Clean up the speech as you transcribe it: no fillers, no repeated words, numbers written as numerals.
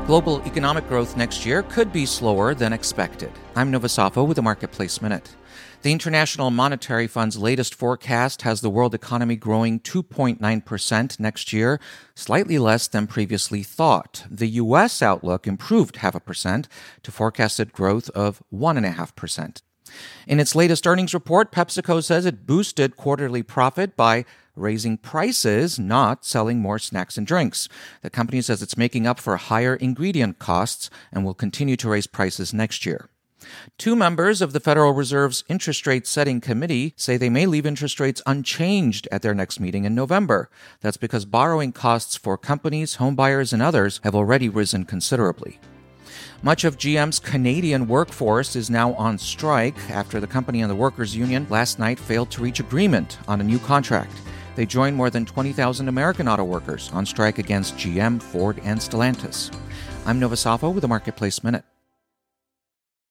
Global economic growth next year could be slower than expected. I'm Nova Safo with the Marketplace Minute. The International Monetary Fund's latest forecast has the world economy growing 2.9% next year, slightly less than previously thought. The U.S. outlook improved 0.5% to forecasted growth of 1.5%. In its latest earnings report, PepsiCo says it boosted quarterly profit by raising prices, not selling more snacks and drinks. The company says it's making up for higher ingredient costs and will continue to raise prices next year. Two members of the Federal Reserve's interest rate setting committee say they may leave interest rates unchanged at their next meeting in November. That's because borrowing costs for companies, homebuyers, and others have already risen considerably. Much of GM's Canadian workforce is now on strike after the company and the workers' union last night failed to reach agreement on a new contract. They joined more than 20,000 American auto workers on strike against GM, Ford, and Stellantis. I'm Nova Safo with the Marketplace Minute.